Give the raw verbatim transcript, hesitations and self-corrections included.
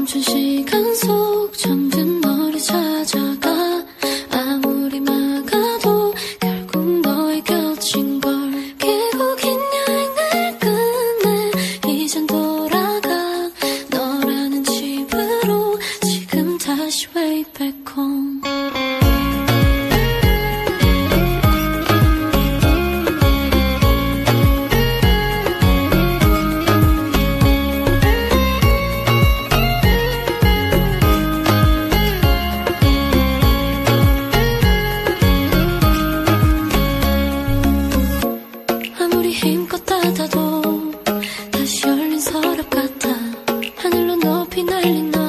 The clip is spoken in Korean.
멈춘 시간 속 잠든 너를 찾아가 아무리 막아도 결국 너의 곁인 걸 길고 긴 여행을 끝내 이젠 돌아가 너라는 집으로 지금 다시 way back home. 힘껏 닫아도 다시 열린 서랍 같아 하늘로 높이 날린 너